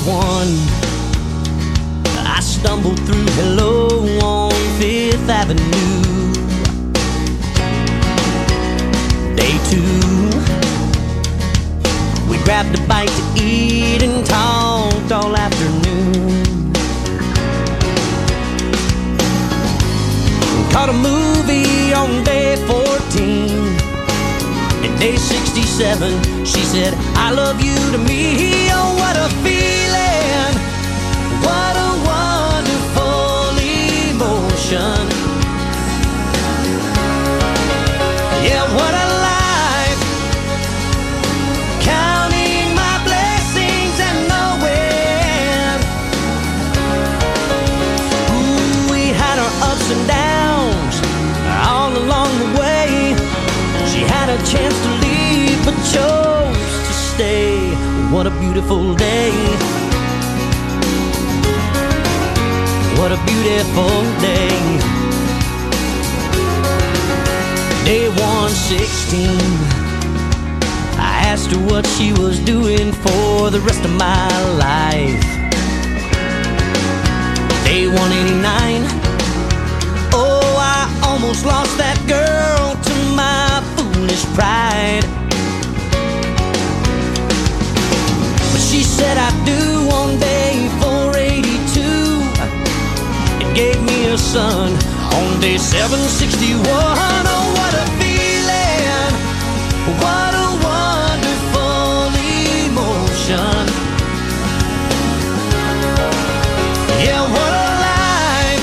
one, I stumbled through Hello on 5th Avenue. Day 2, we grabbed a bite to eat and talked all afternoon. Caught a movie on day 14. And day 67, she said, I love you to me. Oh, what a feeling. What a wonderful emotion. Yeah, what a life. Counting my blessings and knowing. Ooh, we had our ups and downs all along the way. She had a chance to leave, but chose to stay. What a beautiful day. What a beautiful day. Day 116, I asked her what she was doing for the rest of my life. Day 189, oh, I almost lost that girl to my foolish pride. But she said I do on day 482. It gave me a son on day 761. Oh, what a feeling. What a wonderful emotion. Yeah, what a life.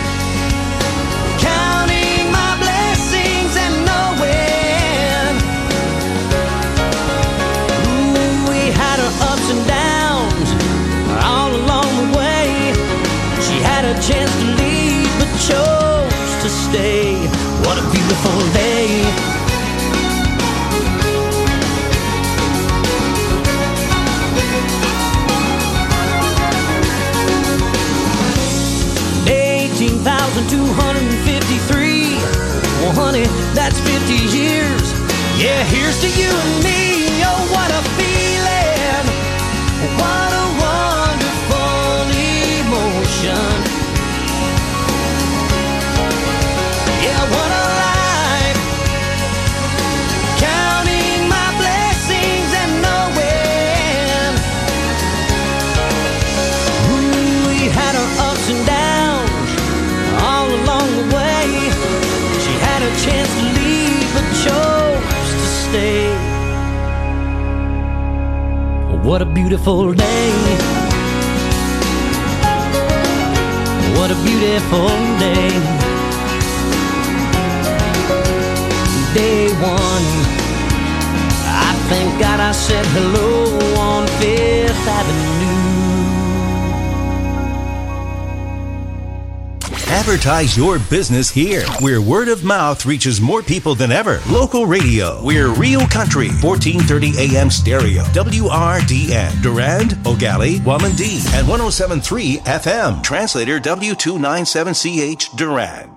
Counting my blessings and knowing. Ooh, we had our ups and downs all along the way. She had a chance to leave, but chose to stay. What a beautiful day. Day 18,253. Well, honey, that's 50 years. Yeah, here's to you and me. Oh, what a feeling. What a wonderful emotion. Yeah, what a life. Counting my blessings and knowing. Ooh, we had our ups and downs all along the way. She had a chance to leave, but chose to stay. What a beautiful day. What a beautiful day. Day 1, I thank God I said hello on 5th Avenue. Advertise your business here, where word of mouth reaches more people than ever. Local radio. We're Real Country, 1430 AM stereo. WRDN. Durand, Ogali, Wamandee, and 107.3 FM. Translator W297CH Durand.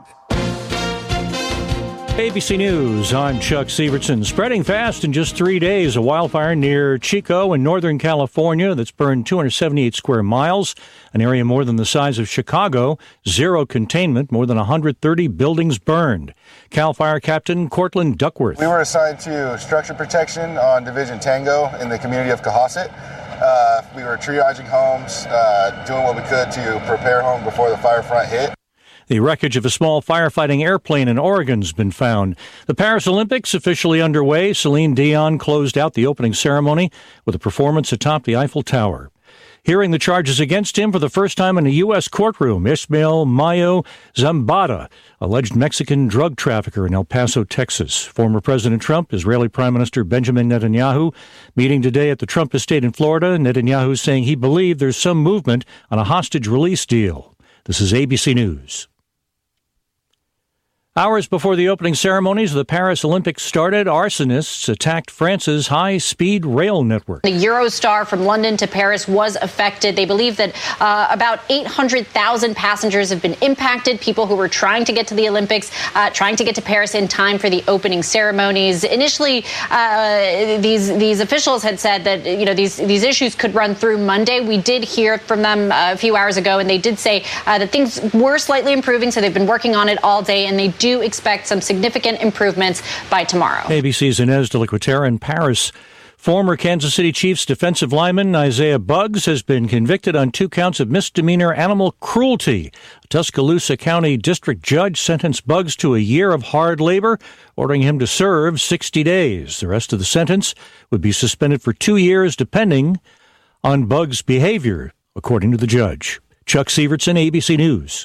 ABC News, I'm Chuck Severson. Spreading fast in just 3 days, a wildfire near Chico in Northern California that's burned 278 square miles, an area more than the size of Chicago, zero containment, more than 130 buildings burned. CAL FIRE Captain Cortland Duckworth. We were assigned to structure protection on Division Tango in the community of Cohasset. We were triaging homes, doing what we could to prepare home before the fire front hit. The wreckage of a small firefighting airplane in Oregon has been found. The Paris Olympics officially underway. Celine Dion closed out the opening ceremony with a performance atop the Eiffel Tower. Hearing the charges against him for the first time in a U.S. courtroom, Ismael Mayo Zambada, alleged Mexican drug trafficker in El Paso, Texas. Former President Trump, Israeli Prime Minister Benjamin Netanyahu, meeting today at the Trump estate in Florida. Netanyahu saying he believed there's some movement on a hostage release deal. This is ABC News. Hours before the opening ceremonies of the Paris Olympics started, arsonists attacked France's high-speed rail network. The Eurostar from London to Paris was affected. They believe that about 800,000 passengers have been impacted, people who were trying to get to the Olympics, trying to get to Paris in time for the opening ceremonies. Initially, these officials had said that, these issues could run through Monday. We did hear from them a few hours ago, and they did say that things were slightly improving, so they've been working on it all day, and they do expect some significant improvements by tomorrow. ABC's Inez de la Cuetara in Paris. Former Kansas City Chiefs defensive lineman Isaiah Buggs has been convicted on 2 counts of misdemeanor animal cruelty. A Tuscaloosa County District Judge sentenced Buggs to a year of hard labor, ordering him to serve 60 days. The rest of the sentence would be suspended for 2 years, depending on Buggs' behavior, according to the judge. Chuck Sievertson, ABC News.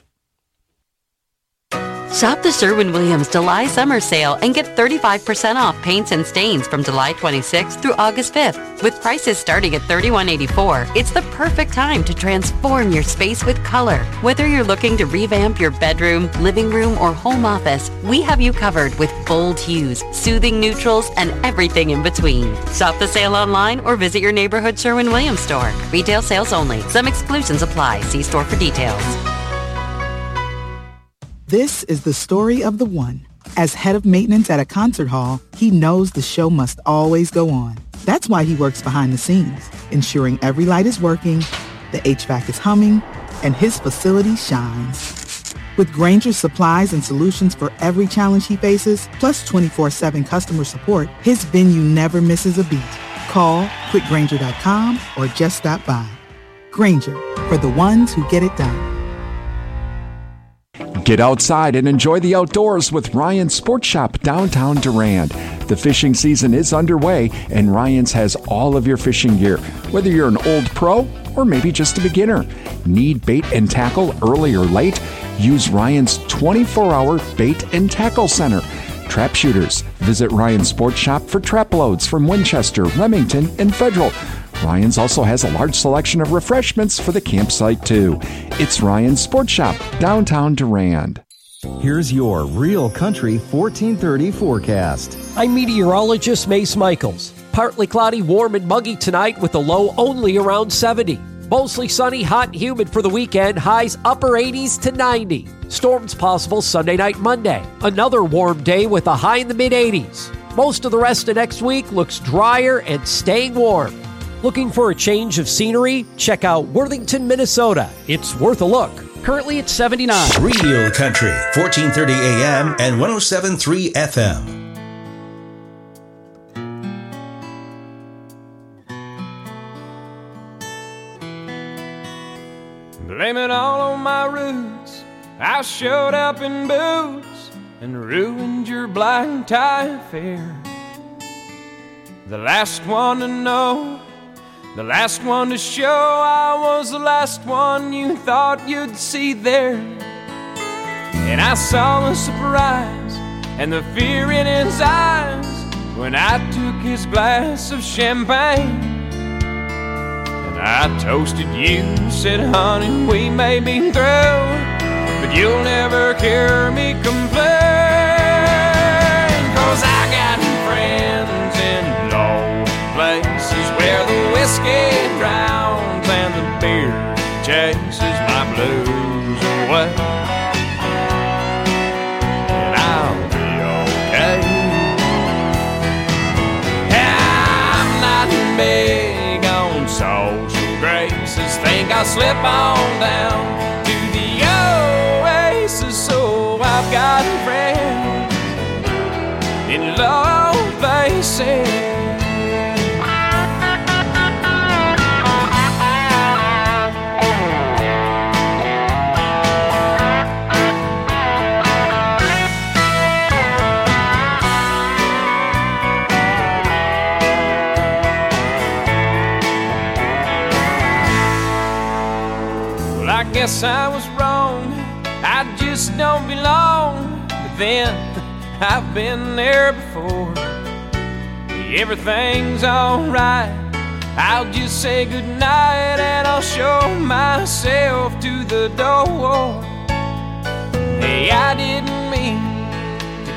Shop the Sherwin-Williams July Summer Sale and get 35% off paints and stains from July 26th through August 5th. With prices starting at $31.84, it's the perfect time to transform your space with color. Whether you're looking to revamp your bedroom, living room, or home office, we have you covered with bold hues, soothing neutrals, and everything in between. Shop the sale online or visit your neighborhood Sherwin-Williams store. Retail sales only. Some exclusions apply. See store for details. This is the story of the one. As head of maintenance at a concert hall, he knows the show must always go on. That's why he works behind the scenes, ensuring every light is working, the HVAC is humming, and his facility shines. With Grainger's supplies and solutions for every challenge he faces, plus 24/7 customer support, his venue never misses a beat. Call quickgrainger.com or just stop by. Grainger, for the ones who get it done. Get outside and enjoy the outdoors with Ryan's Sports Shop downtown Durand. The fishing season is underway, and Ryan's has all of your fishing gear, whether you're an old pro or maybe just a beginner. Need bait and tackle early or late? Use Ryan's 24-hour bait and tackle center. Trap shooters, visit Ryan's Sports Shop for trap loads from Winchester, Remington, and Federal. Ryan's also has a large selection of refreshments for the campsite, too. It's Ryan's Sports Shop, downtown Durand. Here's your Real Country 1430 forecast. I'm meteorologist Mace Michaels. Partly cloudy, warm, and muggy tonight with a low only around 70. Mostly sunny, hot, and humid for the weekend. Highs upper 80s to 90. Storms possible Sunday night, Monday. Another warm day with a high in the mid-80s. Most of the rest of next week looks drier and staying warm. Looking for a change of scenery? Check out Worthington, Minnesota. It's worth a look. Currently at 79. Real Country, 1430 AM and 107.3 FM. Blame it all on my roots. I showed up in boots and ruined your black tie affair. The last one to know, the last one to show, I was the last one you thought you'd see there. And I saw the surprise and the fear in his eyes when I took his glass of champagne. And I toasted you, said, honey, we may be through, but you'll never hear me complain. 'Cause I got friends in low places where the whiskey drowns and the beer chases my blues away. And I'll be okay. I'm not big on social graces. Think I'll slip on down to the oasis. So I've got friends in low places. Guess I was wrong, I just don't belong. But then, I've been there before. Everything's alright, I'll just say goodnight and I'll show myself to the door. Hey, I didn't mean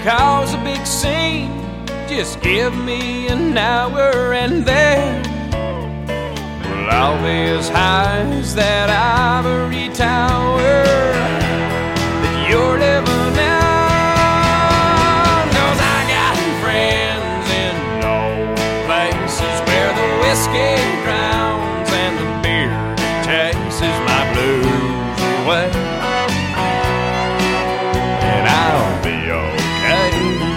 cause a big scene. Just give me an hour and then we'll all be as high as that ivory tower that you're living in. 'Cause I got friends in old places where the whiskey drowns and the beer chases my blues away. And I'll be okay.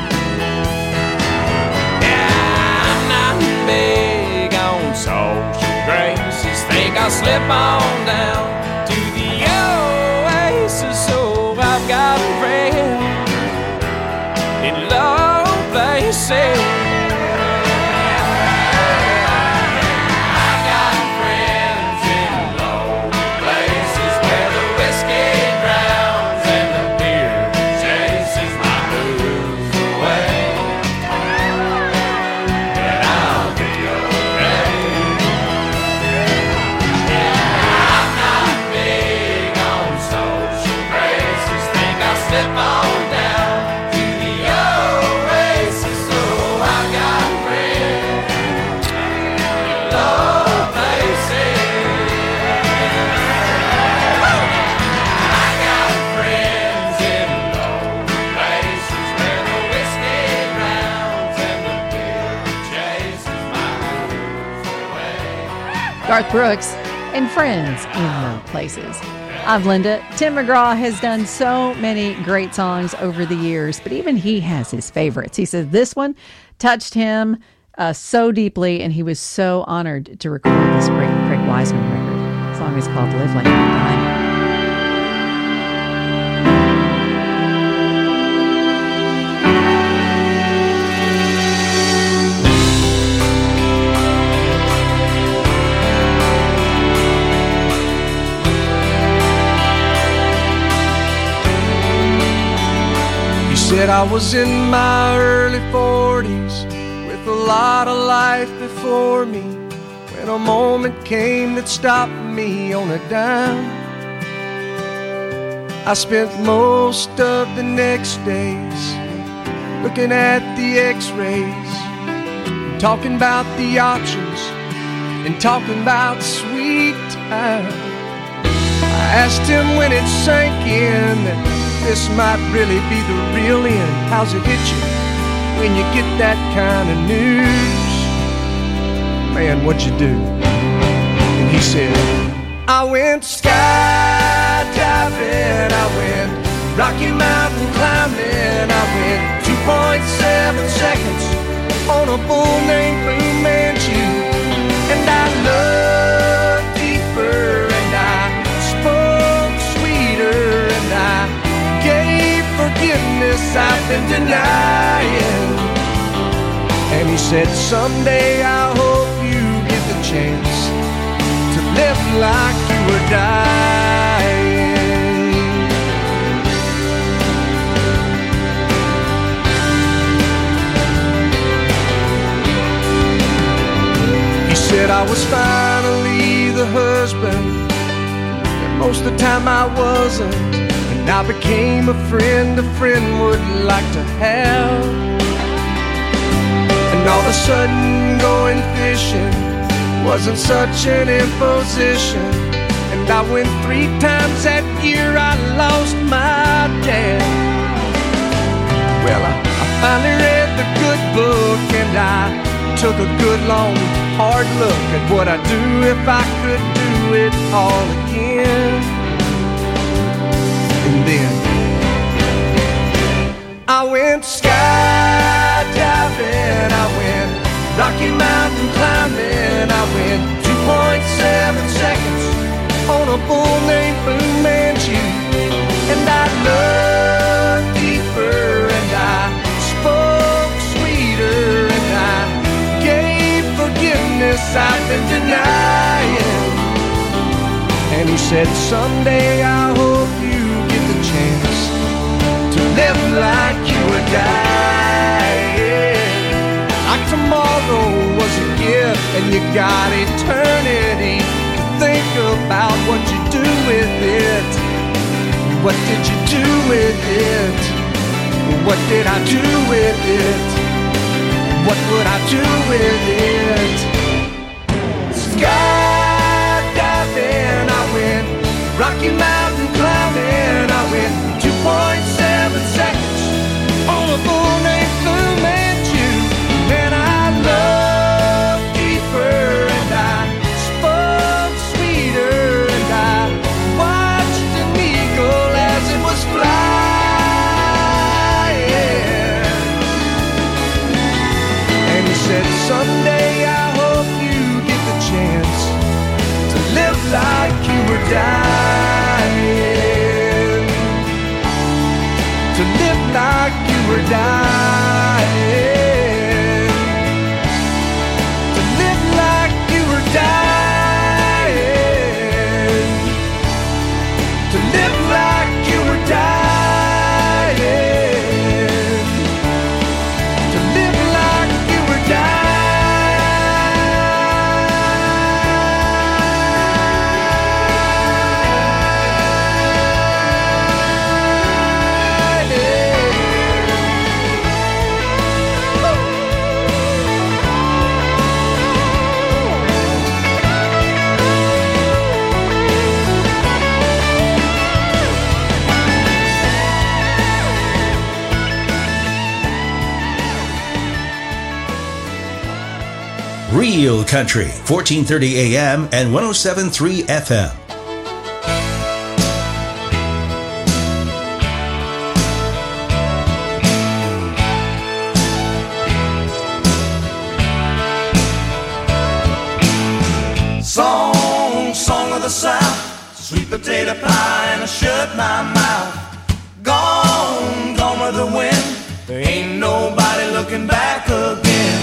Yeah, I'm not big on social graces. Think I'll slip on down to the oasis. So I've got a friend in low places. Garth Brooks and Friends in Low Places. I'm Linda. Tim McGraw has done so many great songs over the years, but even he has his favorites. He says this one touched him so deeply, and he was so honored to record this great Craig Wiseman record. The song is called Live Like You Die. Said I was in my early 40s with a lot of life before me when a moment came that stopped me on a dime. I spent most of the next days looking at the x-rays, talking about the options and talking about sweet time. I asked him when it sank in that this might really be the real end. How's it hit you when you get that kind of news? Man, what'd you do? And he said, I went skydiving, I went Rocky Mountain climbing, I went 2.7 seconds on a bull named Fu Manchu. And I looked deeper and I spoke sweeter and I gave forgiveness I've been denying. And he said, someday I hope you get the chance to live like you were dying. He said I was finally the husband, and most of the time I wasn't. I became a friend would like to have. And all of a sudden going fishing wasn't such an imposition. And I went 3 times that year, I lost my dad. Well, I finally read the good book and I took a good long hard look at what I'd do if I could do it all again. And then I went skydiving, I went Rocky Mountain climbing, I went 2.7 seconds on a bull named Fu Manchu. And I looked deeper and I spoke sweeter and I gave forgiveness I've been denying. And he said, someday I hope you get the chance to live like you were dying. Like tomorrow was a gift and you got eternity to think about what you do with it. What did you do with it? What did I do with it? What would I do with it? Skydiving, I went. Rocky Mountain climbing, I went. 2.7 seconds on a bull named Fu Manchu. Man, I loved deeper and I spoke sweeter and I watched an eagle as it was flying. And he said, someday I hope you get the chance to live like you were dying. To live like you were dying. To live like you were dying. To live like you were dying. To live like you were dying. Real Country, 1430 AM and 107.3 FM. Song of the South, sweet potato pie and I shut my mouth. Gone with the wind, there ain't nobody looking back again.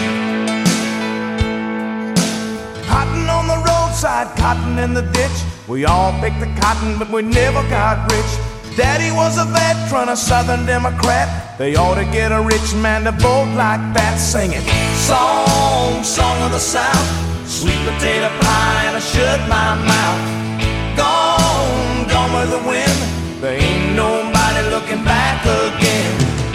Cotton on the roadside, cotton in the ditch. We all picked the cotton, but we never got rich. Daddy was a veteran, a Southern Democrat. They ought to get a rich man to vote like that, singing. Song of the South, sweet potato pie and I shut my mouth. Gone with the wind, there ain't nobody looking back again.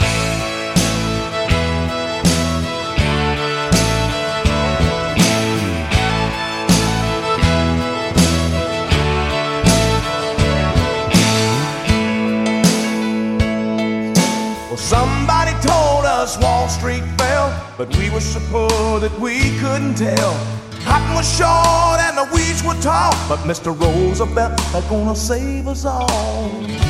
Somebody told us Wall Street fell, but we were so poor that we couldn't tell. Cotton was short and the weeds were tall, but Mr. Roosevelt is gonna save us all.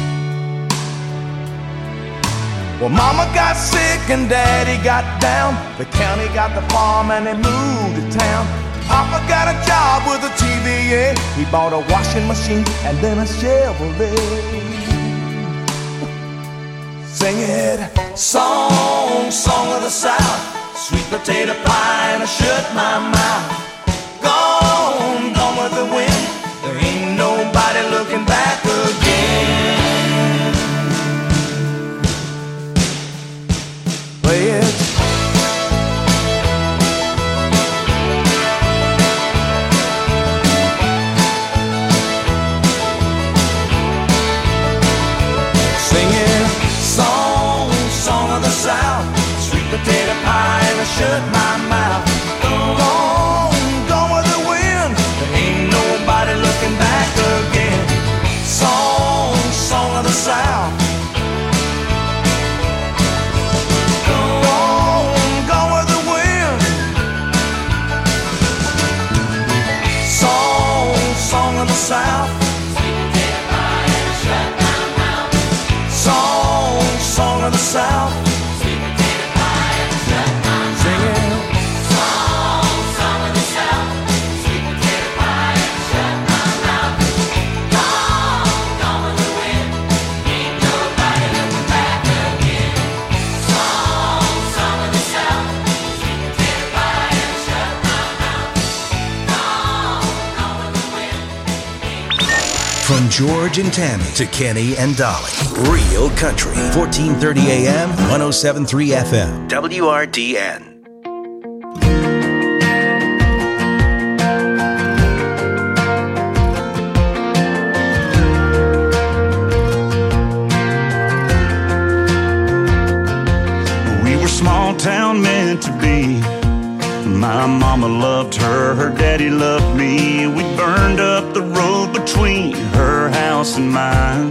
Well, Mama got sick and Daddy got down. The county got the farm and they moved to town. Papa got a job with a TVA. He bought a washing machine and then a Chevrolet. Sing it. Song of the South, sweet potato pie and I shut my mouth. Gone with the wind, there ain't nobody looking back again. Play it. South, sweet potato pie and I shut my mouth. Gone with the wind, there ain't nobody looking back again. Song of the South. Gone with the wind. Song of the South. Sweet potato pie and I shut my mouth. Song of the South. From George and Tammy to Kenny and Dolly. Real Country, 1430 AM, 107.3 FM. WRDN. daddy loved me. We burned up the road between her house and mine.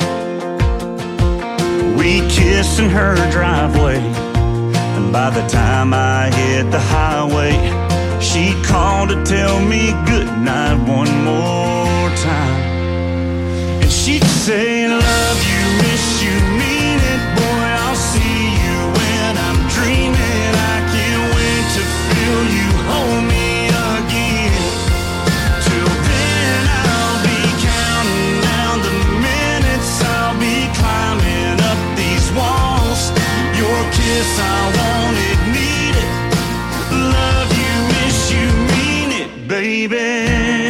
We kissed in her driveway, and by the time I hit the highway, she called to tell me goodnight one more time. And she'd say, love you, miss you, mean it, boy, I'll see you when I'm dreaming. I can't wait to feel you hold me again. Till then I'll be counting down the minutes, I'll be climbing up these walls. Your kiss, I want it, need it. Love you, miss you, mean it, baby.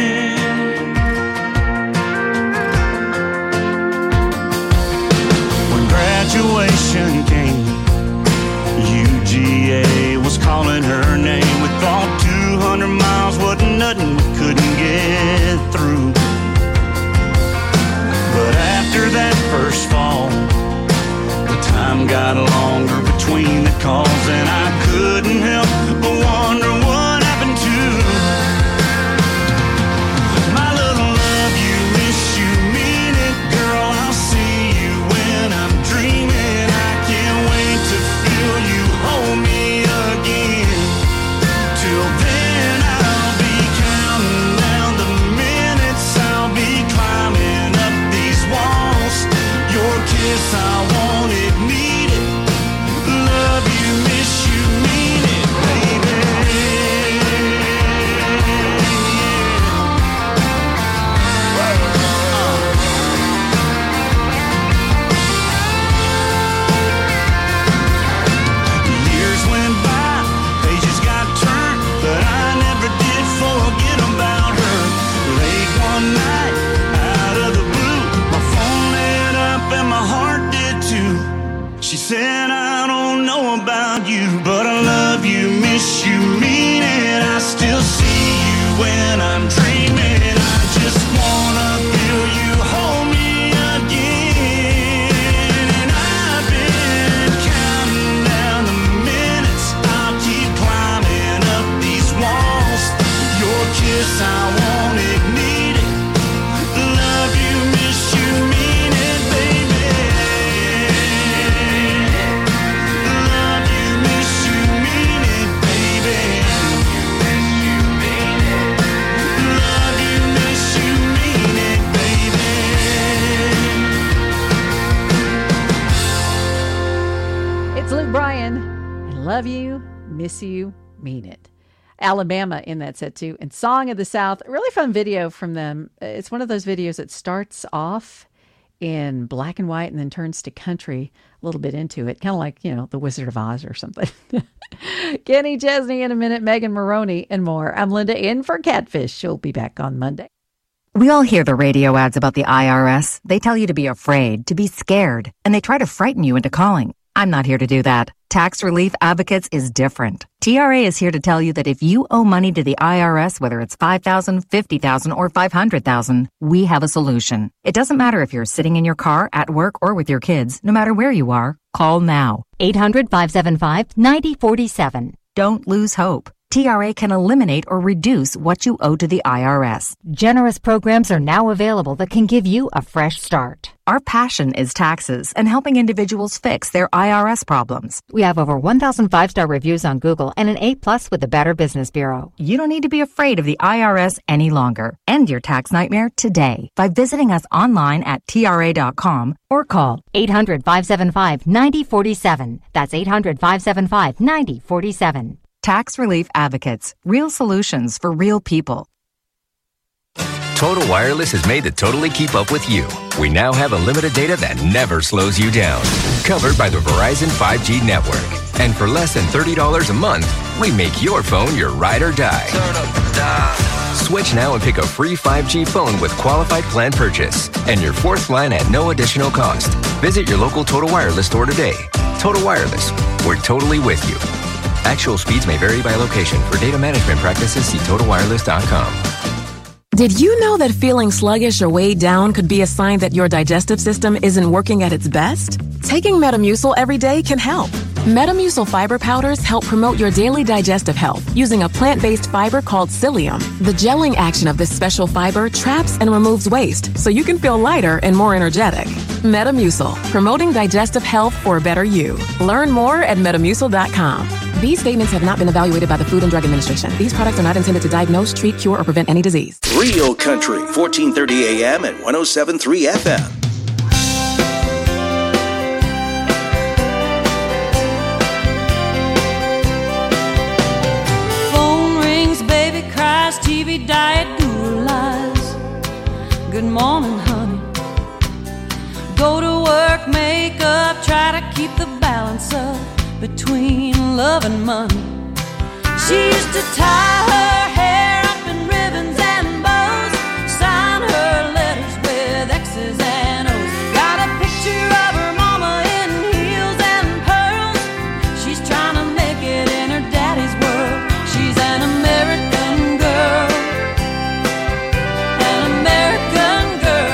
Graduation came, UGA was calling her name. We thought 200 miles wasn't nothing, we couldn't get through. But after that first fall, the time got longer between the calls, and I couldn't help but wonder what happened to my little love you, miss you, mean it, girl, I'll see you when I'm dreaming. I can't wait to feel you hold me again. Till then I'll be counting down the minutes, I'll be climbing up these walls. Your kiss, I want it, need it. Love you, miss you, mean it, baby. Years went by, pages got turned, but I never did forget about her. Late one night, out of the blue, my phone lit up and my heart did too. She said, I don't know about you, but I love you, miss you, mean it. I still see you when I'm dreaming. I just wanna feel you hold me again. And I've been counting down the minutes, I'll keep climbing up these walls. Your kiss, I want it, need it. Love you, miss you, mean it, baby. Love you, miss you, mean it, baby. Love you, miss you, mean it, baby. It's Luke Bryan, and love you, miss you, mean it. Alabama in that set too, and Song of the South. A really fun video from them. It's one of those videos that starts off in black and white and then turns to country a little bit into it, kind of like, The Wizard of Oz or something. Kenny Chesney in a minute, Megan Maroney, and more. I'm Linda in for Catfish. She'll be back on Monday. We all hear the radio ads about the IRS. They tell you to be afraid, to be scared, and they try to frighten you into calling. I'm not here to do that. Tax Relief Advocates is different. TRA is here to tell you that if you owe money to the IRS, whether it's $5,000, $50,000, or $500,000, we have a solution. It doesn't matter if you're sitting in your car, at work, or with your kids. No matter where you are, call now. 800-575-9047. Don't lose hope. TRA can eliminate or reduce what you owe to the IRS. Generous programs are now available that can give you a fresh start. Our passion is taxes and helping individuals fix their IRS problems. We have over 1,000 5-star reviews on Google and an A+ with the Better Business Bureau. You don't need to be afraid of the IRS any longer. End your tax nightmare today by visiting us online at TRA.com or call 800-575-9047. That's 800-575-9047. Tax Relief Advocates. Real solutions for real people. Total Wireless is made to totally keep up with you. We now have unlimited data that never slows you down. Covered by the Verizon 5G network. And for less than $30 a month, we make your phone your ride or die. Switch now and pick a free 5G phone with qualified plan purchase. And your fourth line at no additional cost. Visit your local Total Wireless store today. Total Wireless. We're totally with you. Actual speeds may vary by location. For data management practices, see TotalWireless.com. Did you know that feeling sluggish or weighed down could be a sign that your digestive system isn't working at its best? Taking Metamucil every day can help. Metamucil fiber powders help promote your daily digestive health using a plant-based fiber called psyllium. The gelling action of this special fiber traps and removes waste so you can feel lighter and more energetic. Metamucil, promoting digestive health for a better you. Learn more at metamucil.com. These statements have not been evaluated by the Food and Drug Administration. These products are not intended to diagnose, treat, cure, or prevent any disease. Real Country, 1430 AM and 107.3 FM. TV diet guru lies. Good morning, honey. Go to work, make up, try to keep the balance up between love and money. She used to tie her hair up in ribbons and bows, sign her letters with X's and O's. Got a picture of her mama in heels and pearls. She's trying to make it in her daddy's world. She's an American girl, an American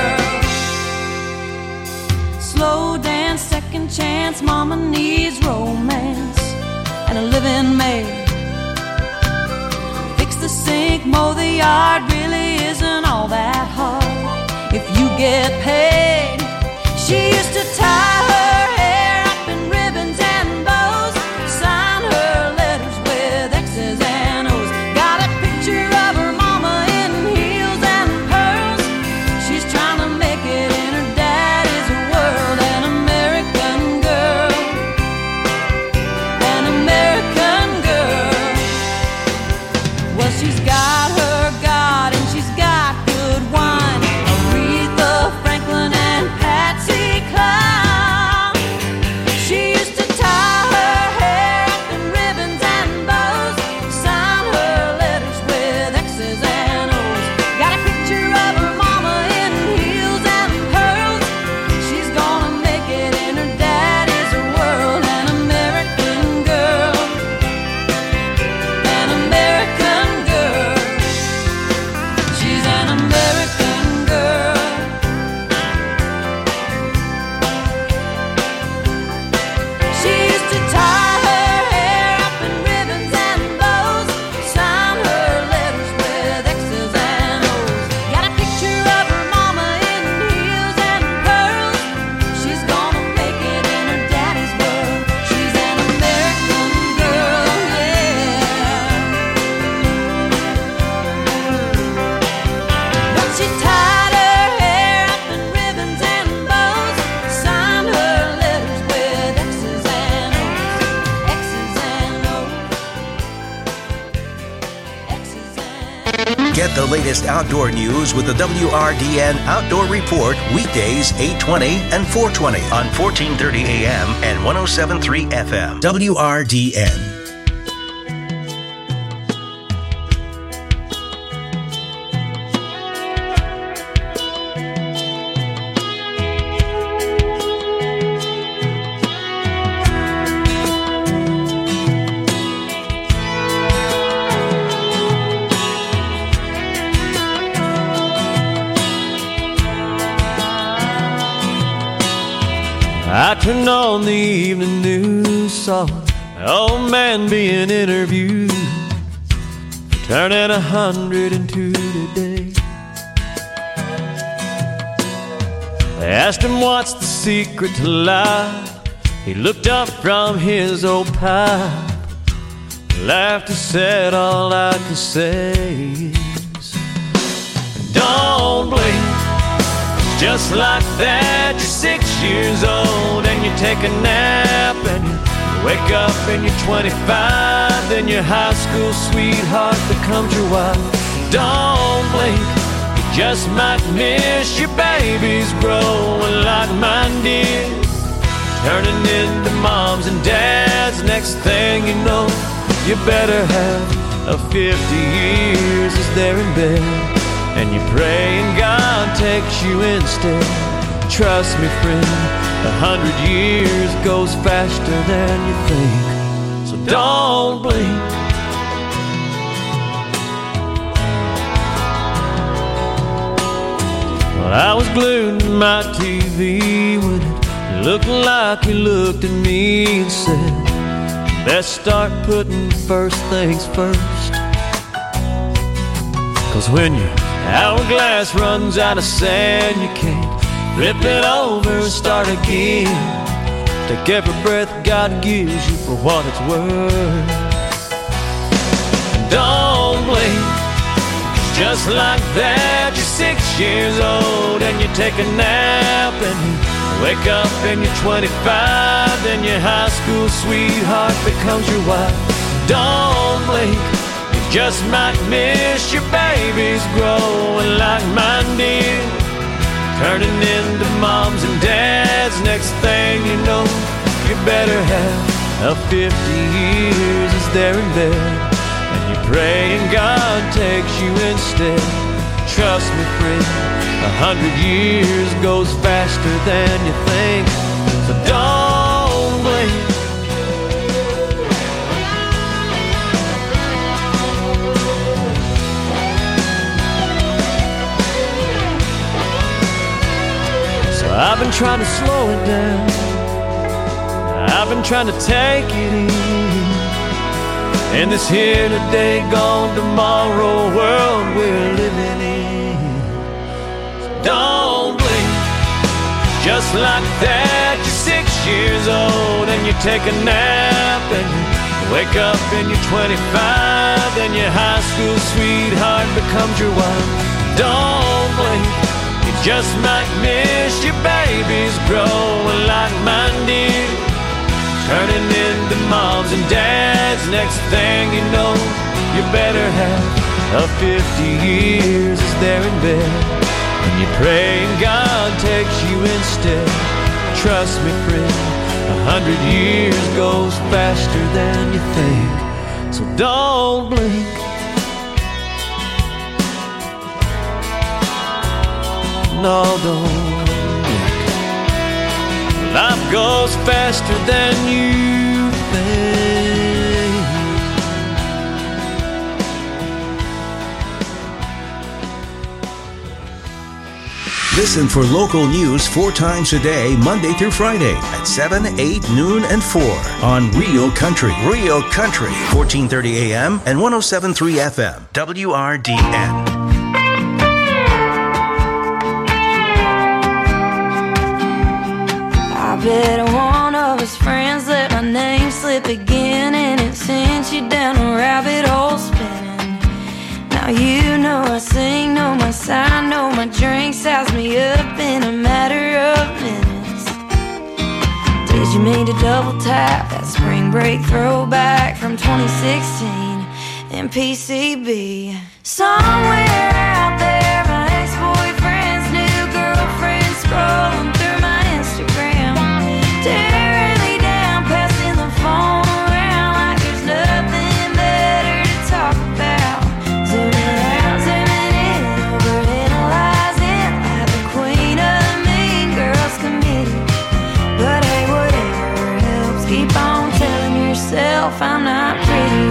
girl. Slow dance, second chance, mama needs romance and a living maid. Fix the sink, mow the yard, really isn't all that hard if you get paid. She used to tie her hair up in ribbons and bows, sign her letters with X's and O's. Got a picture of her mama in heels and pearls. She's trying to make it in her daddy's world. An American girl, an American girl. Well, she's got her God and she's got good wine. Aretha Franklin and Patsy Cline. She used to tie her hair up in ribbons and bows, sign her letters with X's and O's. Got a picture of her mama in heels and pearls. She's gonna make it in her daddy's world. An American girl, an American girl. She's an American girl. She used to tie her hair up in ribbons and bows, sign her letters with X's and O's. Got a picture of her mama in heels and pearls. She's gonna make it in her daddy's world. She's an American girl, yeah. But she tied her hair up in ribbons and bows, signed her letters with X's and O's, X's and O's, X's and Get the latest outdoor news with the WRDN Outdoor Report weekdays 8:20 and 4:20 on 1430 AM and 107.3 FM. WRDN. I turned on the evening news, saw an old man being interviewed for turning 102 today. They asked him what's the secret to life. He looked up from his old pipe, laughed and said, all I can say is, don't blink. Just like that, you're 6 years old and you take a nap and you wake up and you're 25. Then your high school sweetheart becomes your wife. Don't blink, you just might miss your babies growing like mine did, turning into moms and dads. Next thing you know, you better have a 50 years as they're in bed, and you pray and God takes you instead. Trust me, friend, 100 years goes faster than you think. So don't blink. Well, I was glued to my TV when it looked like you looked at me and said, best start putting first things first. 'Cause when your hourglass runs out of sand, you can't flip it over and start again. Take every breath God gives you for what it's worth. And don't blink, just like that you're 6 years old and you take a nap and you wake up and you're 25, then your high school sweetheart becomes your wife. Don't blink, you just might miss your babies growing like mine did, turning into moms and dads. Next thing you know, you better have 50 years is there in bed, and you're praying God takes you instead. Trust me, friend, 100 years goes faster than you think, so don't blink. I've been trying to slow it down, I've been trying to take it easy, in this here today, gone tomorrow world we're living in. So don't blink, just like that you're 6 years old and you take a nap and you wake up and you're 25, then your high school sweetheart becomes your wife. Don't blink, just might miss your babies growing like mine did, turning into moms and dads. Next thing you know, you better have 50 years is there in bed, and you're praying God takes you instead. Trust me, friend, 100 years goes faster than you think, so don't blink. No, don't blink. Life goes faster than you think. Listen for local news 4 times a day, Monday through Friday at 7, 8, noon, and 4 on Real Country. Real Country, 1430 AM and 107.3 FM, WRDN. I bet one of his friends let my name slip again, and it sent you down a rabbit hole spinning. Now you know I sing, know my sign, know my drink, size me up in a matter of minutes. Did you mean to double tap that spring break throwback from 2016 in PCB? Somewhere out there, my ex-boyfriend's new girlfriend scrolling through my Instagram, tearing me down, passing the phone around like there's nothing better to talk about. Zooming out, zooming in, overanalyzing like the queen of the mean girls committee. But hey, whatever helps, keep on telling yourself I'm not pretty.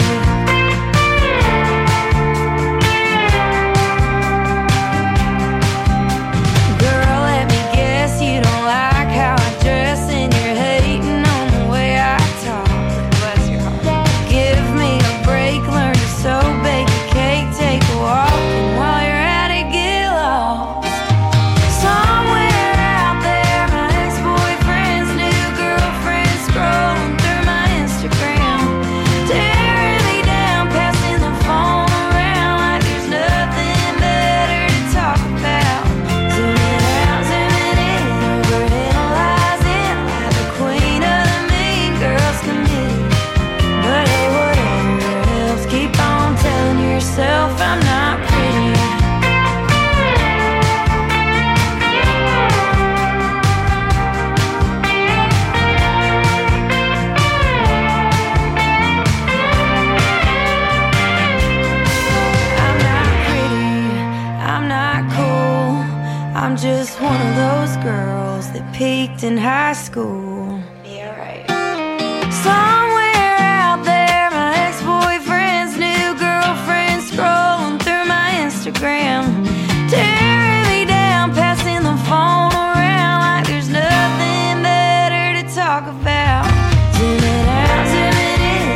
Peaked in high school. Yeah, right. Somewhere out there, my ex-boyfriend's new girlfriend scrolling through my Instagram, tearing me down, passing the phone around like there's nothing better to talk about. Zooming out, zooming in,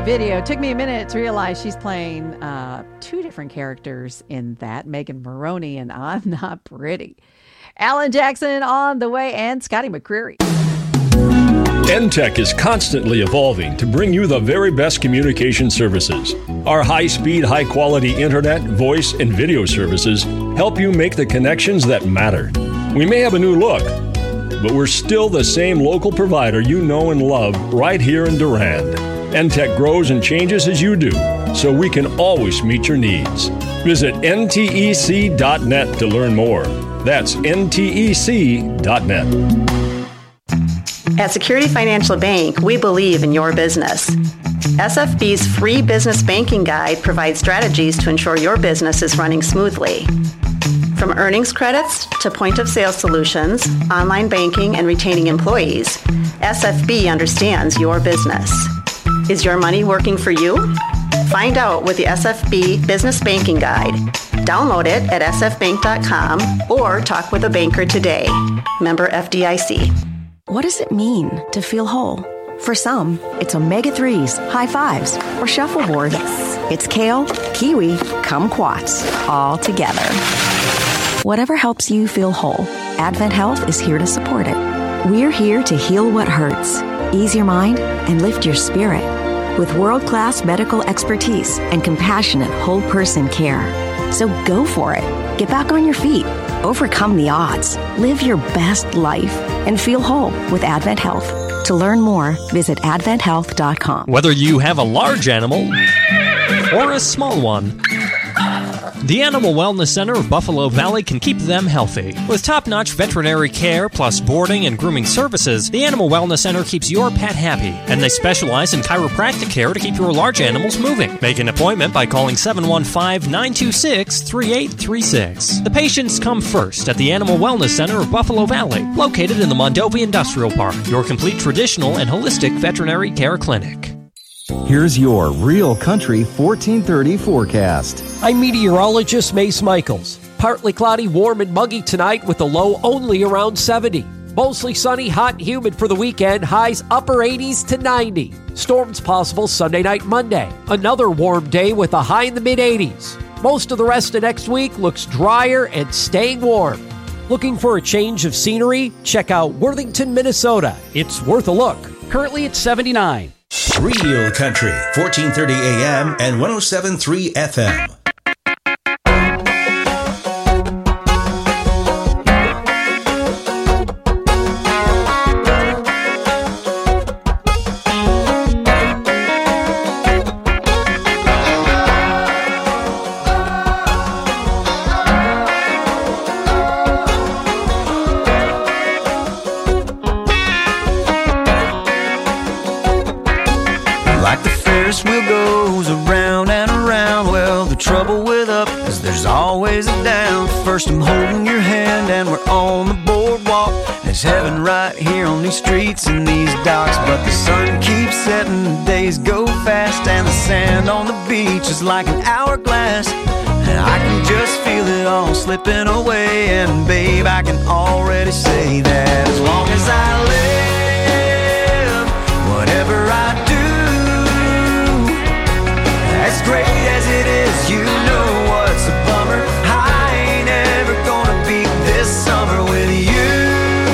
great video. Took me a minute to realize she's playing two different characters in that, Megan Maroney and I'm Not Pretty. Alan Jackson on the way, and Scotty McCreery. NTech is constantly evolving to bring you the very best communication services. Our high-speed, high-quality internet, voice, and video services help you make the connections that matter. We may have a new look, but we're still the same local provider you know and love right here in Durand. NTech grows and changes as you do, so we can always meet your needs. Visit ntec.net to learn more. That's ntec.net. At Security Financial Bank, we believe in your business. SFB's free business banking guide provides strategies to ensure your business is running smoothly. From earnings credits to point-of-sale solutions, online banking, and retaining employees, SFB understands your business. Is your money working for you? Find out with the SFB Business Banking Guide. Download it at sfbank.com or talk with a banker today. Member FDIC. What does it mean to feel whole? For some, it's omega-3s, high fives, or shuffleboard. It's kale, kiwi, kumquats, all together. Whatever helps you feel whole, Advent Health is here to support it. We're here to heal what hurts, ease your mind, and lift your spirit with world-class medical expertise and compassionate whole-person care. So go for it. Get back on your feet. Overcome the odds. Live your best life and feel whole with Advent Health. To learn more, visit adventhealth.com. Whether you have a large animal or a small one, the Animal Wellness Center of Buffalo Valley can keep them healthy. With top-notch veterinary care plus boarding and grooming services, the Animal Wellness Center keeps your pet happy, and they specialize in chiropractic care to keep your large animals moving. Make an appointment by calling 715-926-3836. The patients come first at the Animal Wellness Center of Buffalo Valley, located in the Mondovi Industrial Park, your complete traditional and holistic veterinary care clinic. Here's your Real Country 1430 forecast. I'm meteorologist Mace Michaels. Partly cloudy, warm and muggy tonight with a low only around 70. Mostly sunny, hot and humid for the weekend. Highs upper 80s to 90. Storms possible Sunday night, Monday. Another warm day with a high in the mid-80s. Most of the rest of next week looks drier and staying warm. Looking for a change of scenery? Check out Worthington, Minnesota. It's worth a look. Currently at 79. Real Country, 1430 AM and 107.3 FM. Wheel goes around and around. Well, the trouble with up is there's always a down. First I'm holding your hand and we're on the boardwalk. There's heaven right here on these streets and these docks. But the sun keeps setting, the days go fast, and the sand on the beach is like an hourglass. And I can just feel it all slipping away. And babe, I can already say that as long as I live, whatever I do, as great as it is, you know what's a bummer. I ain't ever gonna beat this summer with you.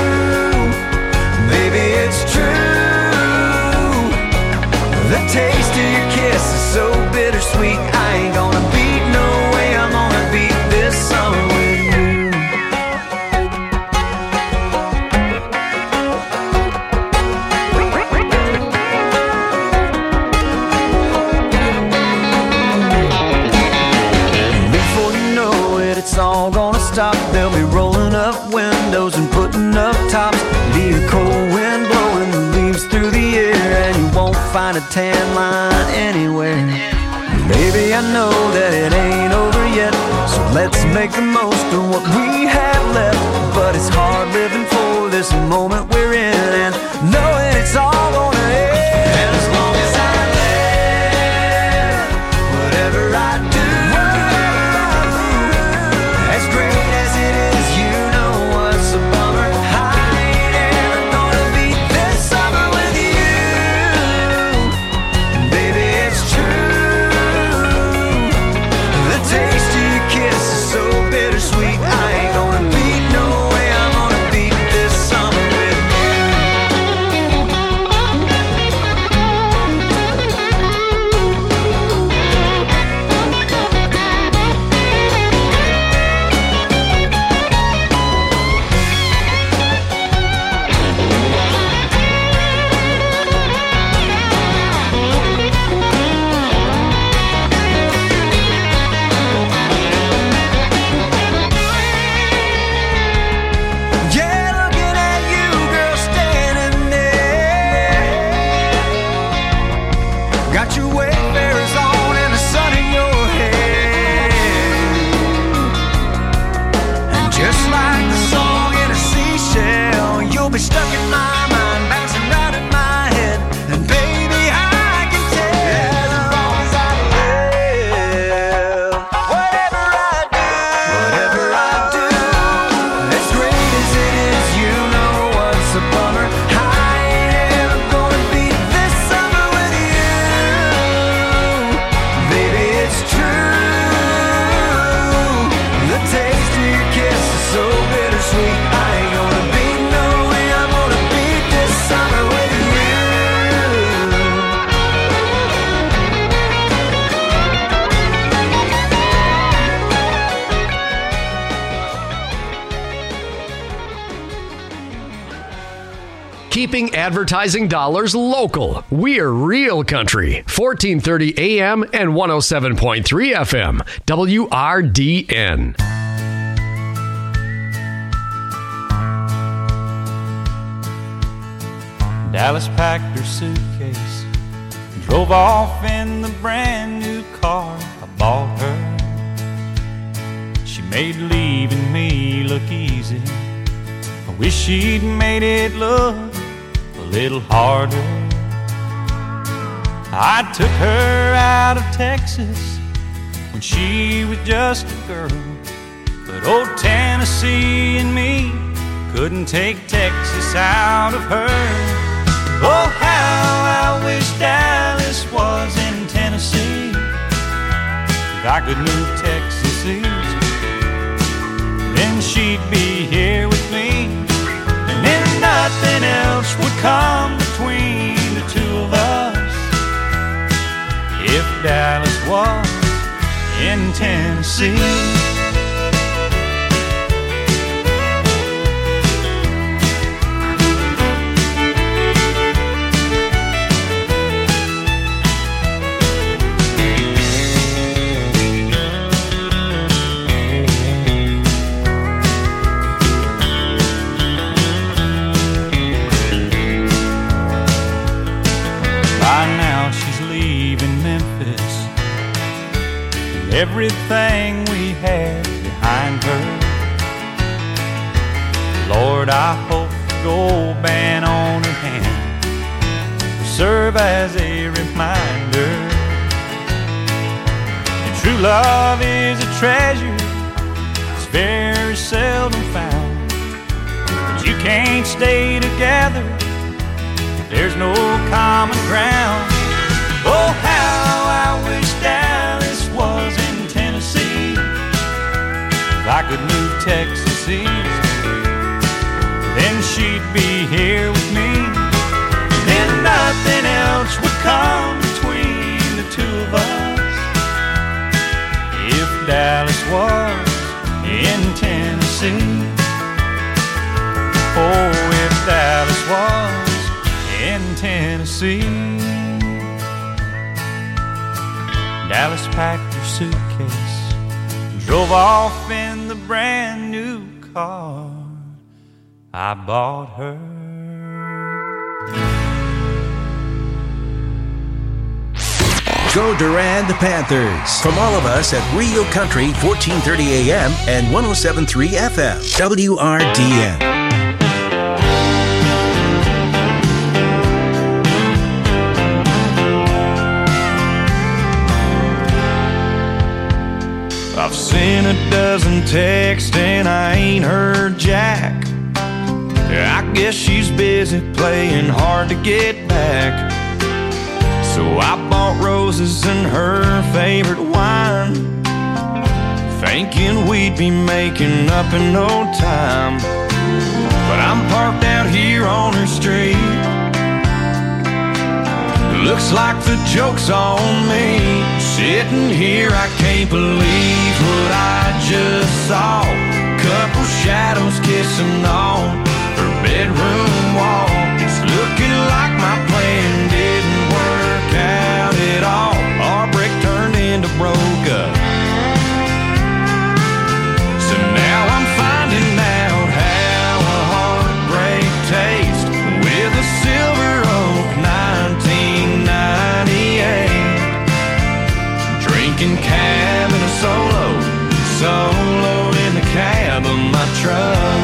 Baby, it's true. The taste of your kiss is so bittersweet. I ain't gonna beat, no way I'm gonna beat this summer with you. It's all gonna stop. They'll be rolling up windows and putting up tops. Be a cold wind blowing the leaves through the air, and you won't find a tan line anywhere. Baby, I know that it ain't over yet, so let's make the most of what we have left. But it's hard living for this moment we're in, and knowing it's all gonna end. And as long as I live, whatever I do, as great as it is, you know what's a bummer. I ain't ever gonna beat this summer with you. Baby, keeping advertising dollars local. We're Real Country, 1430 AM and 107.3 FM, WRDN. Dallas packed her suitcase and drove off in the brand new car I bought her. She made leaving me look easy. I wish she'd made it look a little harder. I took her out of Texas when she was just a girl, but old Tennessee and me couldn't take Texas out of her. Oh, how I wish Dallas was in Tennessee. If I could move Texas east, then she'd be here with me, and then nothing else would come between the two of us. If Dallas was in Tennessee. Everything we had behind her. Lord, I hope the gold band on her hand will serve as a reminder. And true love is a treasure, it's very seldom found. But you can't stay together if there's no common ground. Oh, how I wish Dallas was in Tennessee. If I could move Texas east, then she'd be here with me. Then nothing else would come between the two of us. If Dallas was in Tennessee. Oh, if Dallas was in Tennessee. Dallas packed her suitcase and drove off in the brand new car I bought her. Go Durand Panthers. From all of us at Real Country, 1430 AM and 107.3 FM, WRDN. I've seen a dozen texts and I ain't heard jack. I guess she's busy playing hard to get back. So I bought roses and her favorite wine, thinking we'd be making up in no time. But I'm parked out here on her street. Looks like the joke's on me. Sitting here, I can't believe what I just saw. Couple shadows kissing on her bedroom wall. It's looking like my plan didn't work out at all. Our break turned into broke up. So now I'm finding out how a heartbreak tastes with a Silver Oak 1998. Drinking cab in a solo in the cab of my truck.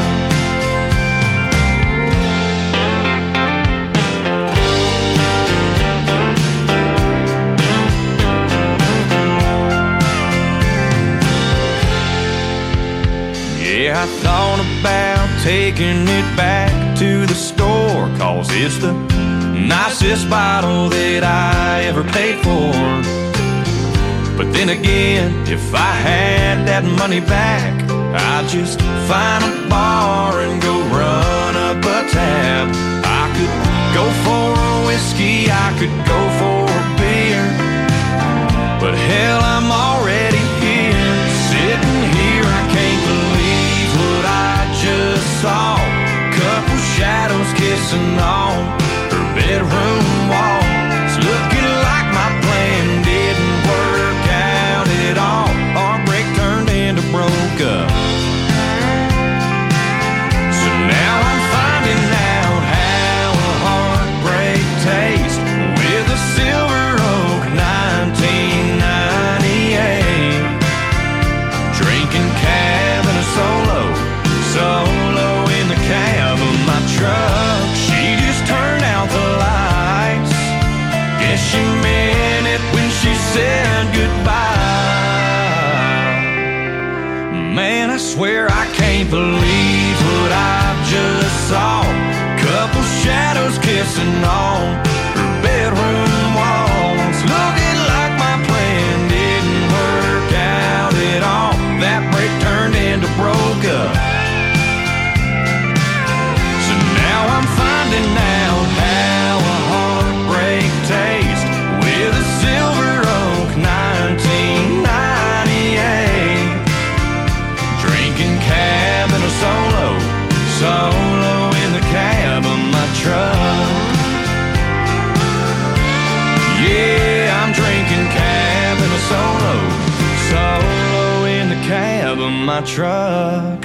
Yeah, I thought about taking it back to the store, 'cause it's the nicest bottle that I ever paid for. But then again, if I had that money back, I'd just find a bar and go run up a tab. I could go for a whiskey, I could go for a beer, but hell, I'm already here. Sitting here, I can't believe what I just saw. Couple shadows kissing kissing on her bedroom walls. Looking like my plan didn't work out at all. Heartbreak turned into broke up. So now I'm finding out how a heartbreak tastes with a Silver Oak 1998. Drinking cab and a solo in the cab of my truck. She just turned out the lights. Guess she meant it when she said goodbye. Man, I swear I can't believe what I just saw. Couple shadows kissing on her bedroom walls. Looking like my plan didn't work out at all. That break turned into broke up. So now I'm finding out how a heartbreak tastes with a Silver Oak 1998. Drinking cab and a solo in the cab of my truck. Yeah, I'm drinking cab and a solo in the cab of my truck.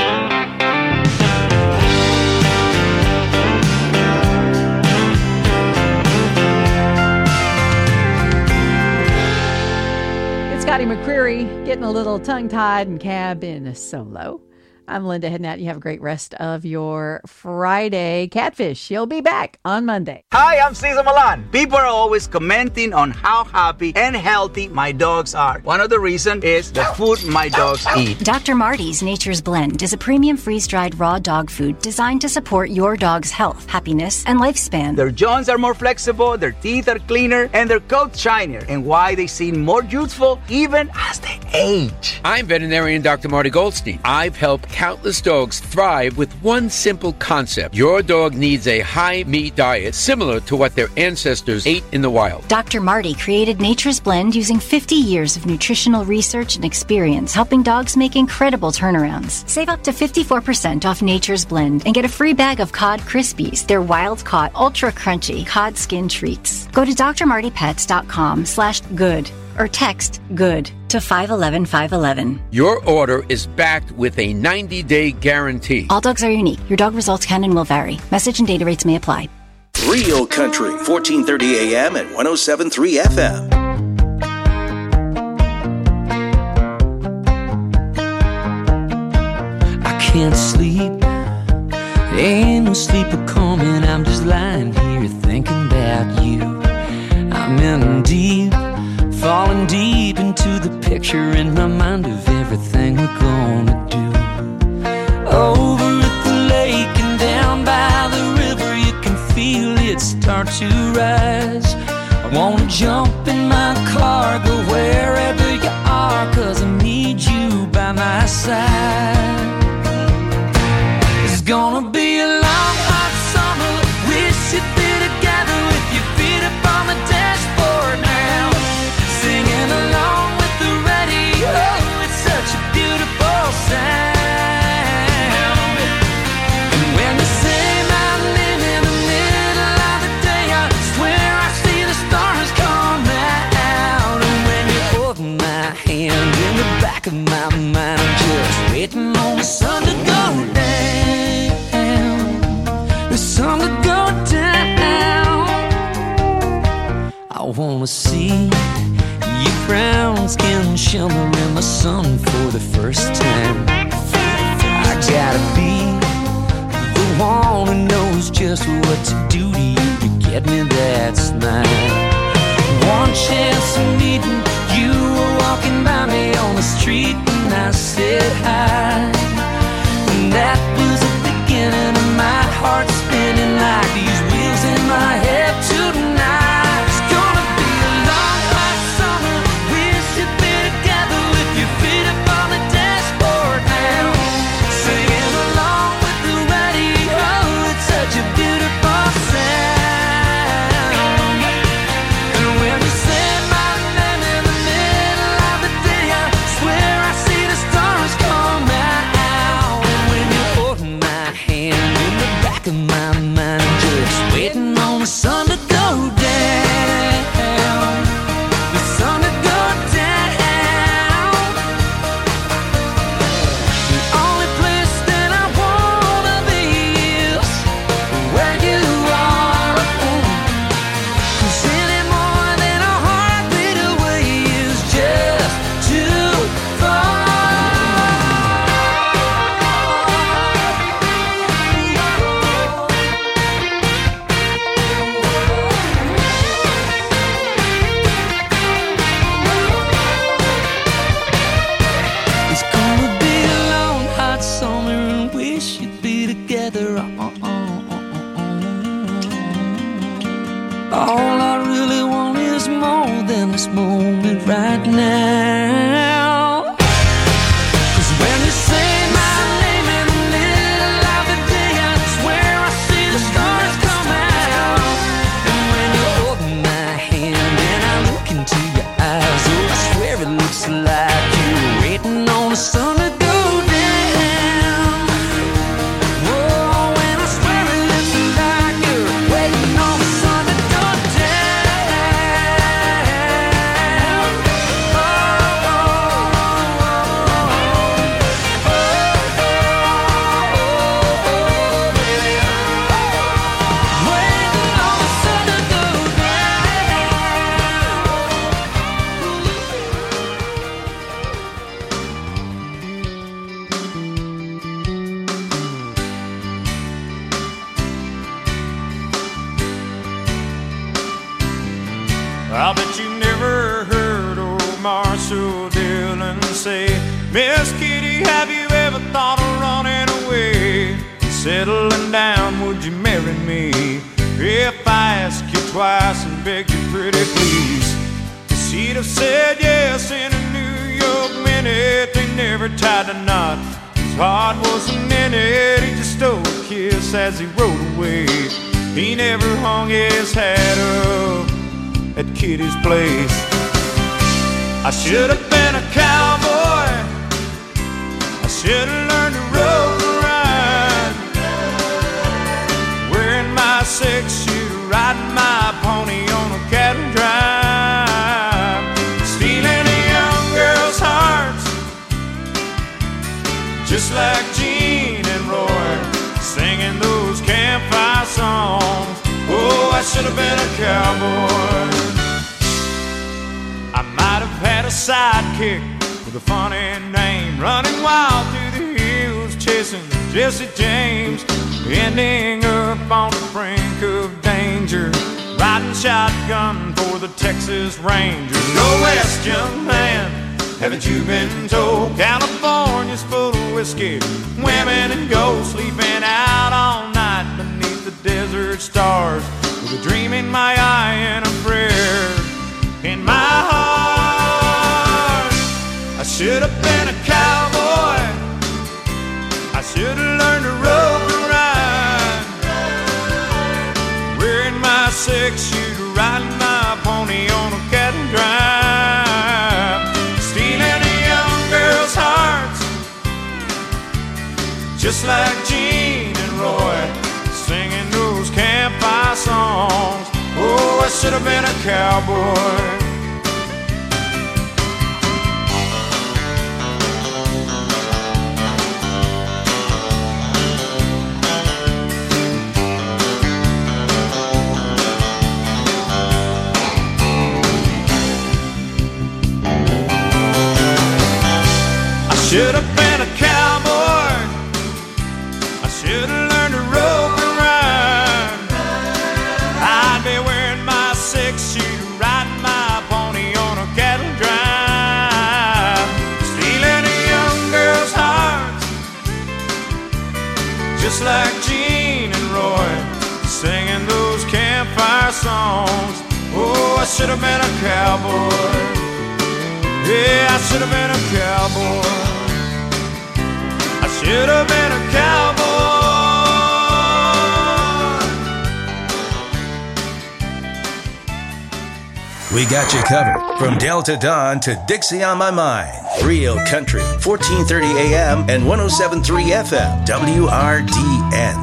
Scotty McCreery getting a little tongue-tied and cab in a solo. I'm Linda heading out. You have a great rest of your Friday. Catfish, she'll be back on Monday. Hi, I'm Cesar Milan. People are always commenting on how happy and healthy my dogs are. One of the reasons is the food my dogs eat. Dr. Marty's Nature's Blend is a premium freeze-dried raw dog food designed to support your dog's health, happiness, and lifespan. Their jaws are more flexible, their teeth are cleaner, and their coats shinier, and why they seem more youthful even as they age. I'm veterinarian Dr. Marty Goldstein. I've helped countless dogs thrive with one simple concept. Your dog needs a high-meat diet similar to what their ancestors ate in the wild. Dr. Marty created Nature's Blend using 50 years of nutritional research and experience, helping dogs make incredible turnarounds. Save up to 54% off Nature's Blend and get a free bag of Cod Krispies, their wild-caught, ultra-crunchy cod skin treats. Go to drmartypets.com/good or text GOOD to 511-511. Your order is backed with a 90-day guarantee. All dogs are unique. Your dog results can and will vary. Message and data rates may apply. Real Country, 1430 AM and 107.3 FM. I can't sleep. Ain't no sleeper coming. I'm just lying here thinking about you. I'm in deep, falling deep into the picture in my mind of everything we're gonna do. Over at the lake and down by the river, you can feel it start to rise. I wanna jump in my car, go wherever you are, 'cause I need you by my side. It's gonna be a long, hot summer. Wish you'd be together with your feet up on the dashboard now, singing along with the radio. It's such a beautiful sound. And when you say my name in the middle of the day, I swear I see the stars come out. And when you hold my hand in the back of my mind, I'm just waiting on the sun to go down. The sun to go down. I wanna see your brown skin shimmer in the sun for the first time. I gotta be the one who knows just what to do to you to get me that smile. One chance of meeting you, were walking by me on the street and I said hi. And that was the beginning of my heart spinning like these wheels in my head tonight. It's gonna be a long, hot summer. Wish you'd be together with your feet up on the dashboard now, singing along with the radio. It's such a beautiful sound. And when you say my name in the middle of the day, I swear I see the stars come out. wish you'd be together. All I really want is more than this moment right now. 'Cause when you say my name in the middle of the day, I swear I see the stars come out. And when you hold my hand and I look into your eyes, oh, I swear it looks like you're waiting on the sun to go down. Oh, and I swear it looks like you're waiting on the sun to go down. Oh, oh, waiting on the sun to go I bet you never heard old Marshall Dillon say, Miss Kitty, have you ever thought of running away? Settling down, would you marry me? If I ask you twice and beg you pretty please. She'd have said yes in a New York minute. They never tied a knot, his heart wasn't in it. He just stole a kiss as he rode away. He never hung his hat up at Kitty's place. I should have been a cowboy, I should have learned to rope and ride, wearing my 6-shooter, riding my pony on a cattle drive, stealing a young girl's hearts, just like Gene and Roy, singing those campfire songs. Oh, I should have been a cowboy. I might have had a sidekick with a funny name, running wild through the hills, chasing Jesse James, ending up on the brink of danger, riding shotgun for the Texas Rangers. Go west, young man, haven't you been told? California's full of whiskey, women and gold, sleeping out all night beneath the desert stars, with a dream in my eye and a prayer in my heart. I should have been a cowboy, I should have learned to rope and ride, wearing my 6-shooter, riding my pony on a cattle drive, stealing a young girl's hearts, just like Gene and Roy, singing those campfire songs. Oh, I should have been a cowboy. I should have been a cowboy, I should have learned to rope and ride, I'd be wearing my 6-shooter, riding my pony on a cattle drive, stealing a young girl's heart, just like Gene and Roy, singing those campfire songs. Oh, I should have been a cowboy. Yeah, I should have been a cowboy. I should have been a cowboy. We got you covered from Delta Dawn to Dixie on My Mind. Real Country, 1430 AM and 107.3 FM, WRDN.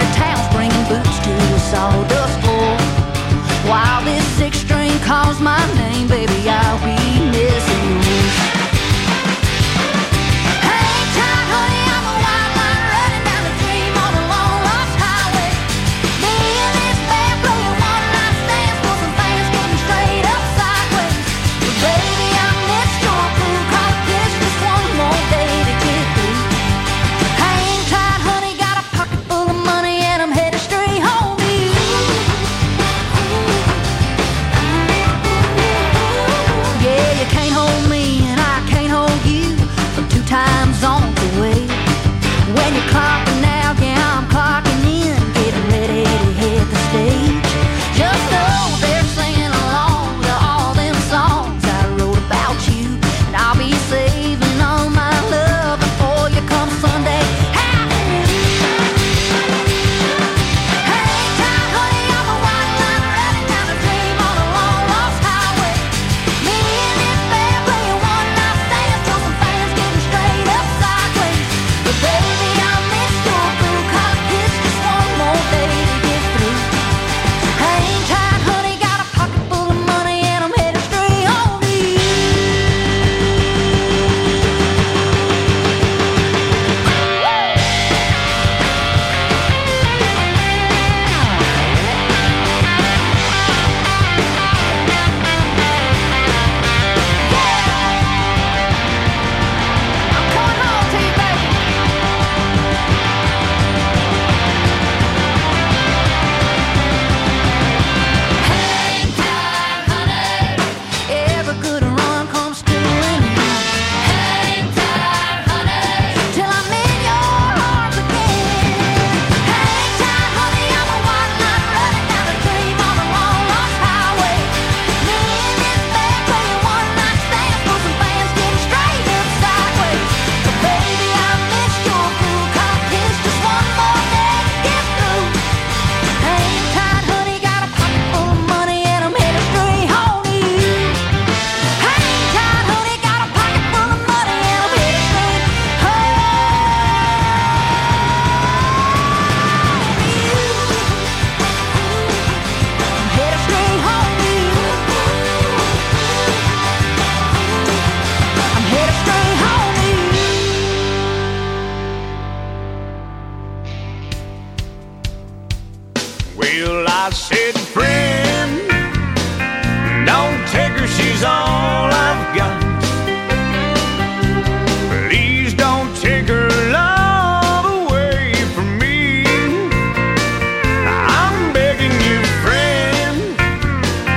Sawdust floor, while this 6-string calls my name.